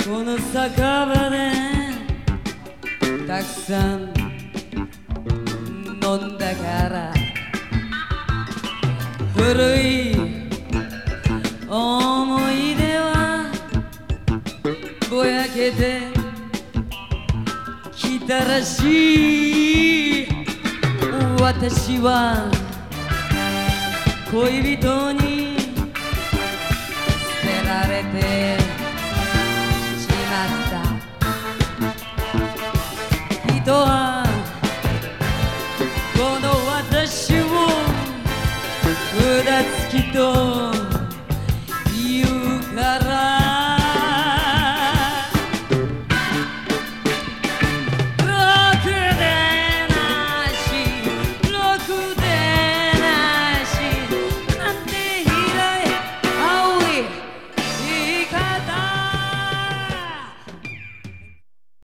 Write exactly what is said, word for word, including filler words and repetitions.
この酒場でたくさん飲んだから古い思い出はぼやけてきたらしい。私は恋人に捨てられて